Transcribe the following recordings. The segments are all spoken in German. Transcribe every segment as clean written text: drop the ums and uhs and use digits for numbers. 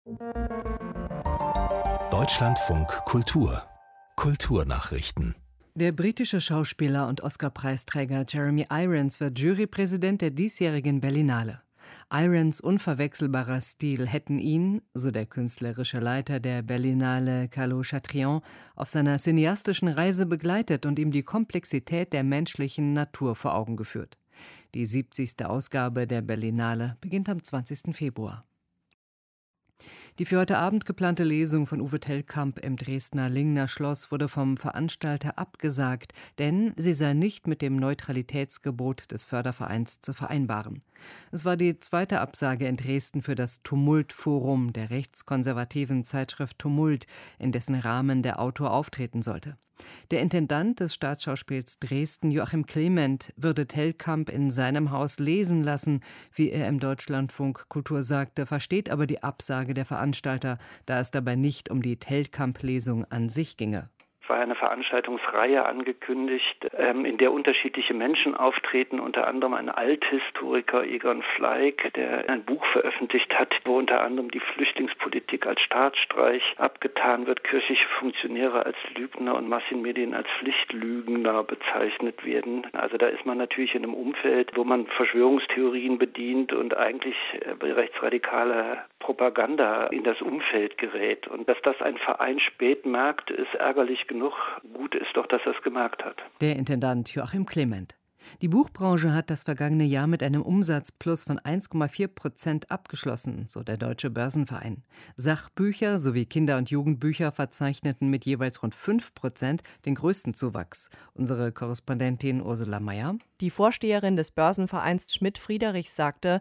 Deutschlandfunk Kultur Kulturnachrichten. Der britische Schauspieler und Oscar-Preisträger Jeremy Irons wird Jurypräsident der diesjährigen Berlinale. Irons unverwechselbarer Stil hätten ihn, so der künstlerische Leiter der Berlinale Carlo Chatrian, auf seiner cineastischen Reise begleitet und ihm die Komplexität der menschlichen Natur vor Augen geführt. Die 70. Ausgabe der Berlinale beginnt am 20. Februar. Die für heute Abend geplante Lesung von Uwe Tellkamp im Dresdner Lingner Schloss wurde vom Veranstalter abgesagt, denn sie sei nicht mit dem Neutralitätsgebot des Fördervereins zu vereinbaren. Es war die zweite Absage in Dresden für das Tumult-Forum der rechtskonservativen Zeitschrift Tumult, in dessen Rahmen der Autor auftreten sollte. Der Intendant des Staatsschauspiels Dresden, Joachim Clement, würde Tellkamp in seinem Haus lesen lassen, wie er im Deutschlandfunk Kultur sagte, versteht aber die Absage der Veranstalter, da es dabei nicht um die Tellkamp-Lesung an sich ginge. Es war eine Veranstaltungsreihe angekündigt, in der unterschiedliche Menschen auftreten, unter anderem ein Althistoriker, Egon Fleig, der ein Buch veröffentlicht hat, wo unter anderem die Flüchtlingspolitik als Staatsstreich abgetan wird, kirchliche Funktionäre als Lügner und Massenmedien als Pflichtlügner bezeichnet werden. Also da ist man natürlich in einem Umfeld, wo man Verschwörungstheorien bedient und eigentlich rechtsradikale Propaganda in das Umfeld gerät. Und dass das ein Verein spät merkt, ist ärgerlich genug. Gut ist doch, dass er es gemerkt hat. Der Intendant Joachim Clement. Die Buchbranche hat das vergangene Jahr mit einem Umsatzplus von 1,4% abgeschlossen, so der Deutsche Börsenverein. Sachbücher sowie Kinder- und Jugendbücher verzeichneten mit jeweils rund 5% den größten Zuwachs. Unsere Korrespondentin Ursula Mayer. Die Vorsteherin des Börsenvereins Schmidt-Friedrichs sagte,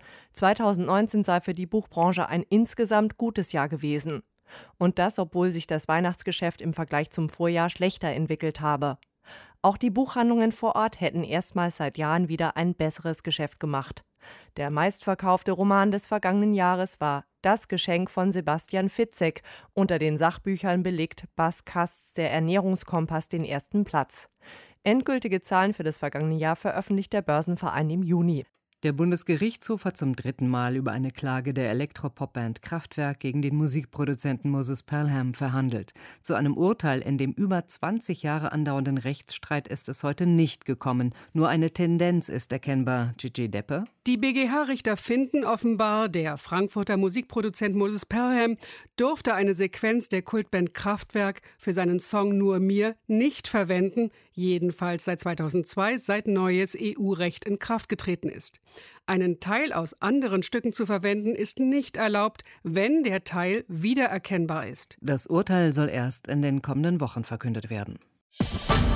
2019 sei für die Buchbranche ein insgesamt gutes Jahr gewesen. Und das, obwohl sich das Weihnachtsgeschäft im Vergleich zum Vorjahr schlechter entwickelt habe. Auch die Buchhandlungen vor Ort hätten erstmals seit Jahren wieder ein besseres Geschäft gemacht. Der meistverkaufte Roman des vergangenen Jahres war Das Geschenk von Sebastian Fitzek. Unter den Sachbüchern belegt Bas Kasts Der Ernährungskompass den ersten Platz. Endgültige Zahlen für das vergangene Jahr veröffentlicht der Börsenverein im Juni. Der Bundesgerichtshof hat zum 3. Mal über eine Klage der Elektropopband Kraftwerk gegen den Musikproduzenten Moses Pelham verhandelt. Zu einem Urteil in dem über 20 Jahre andauernden Rechtsstreit ist es heute nicht gekommen. Nur eine Tendenz ist erkennbar. Gigi Deppe. Die BGH-Richter finden offenbar, der Frankfurter Musikproduzent Moses Pelham durfte eine Sequenz der Kultband Kraftwerk für seinen Song Nur mir nicht verwenden, jedenfalls seit 2002, seit neues EU-Recht in Kraft getreten ist. Einen Teil aus anderen Stücken zu verwenden, ist nicht erlaubt, wenn der Teil wiedererkennbar ist. Das Urteil soll erst in den kommenden Wochen verkündet werden.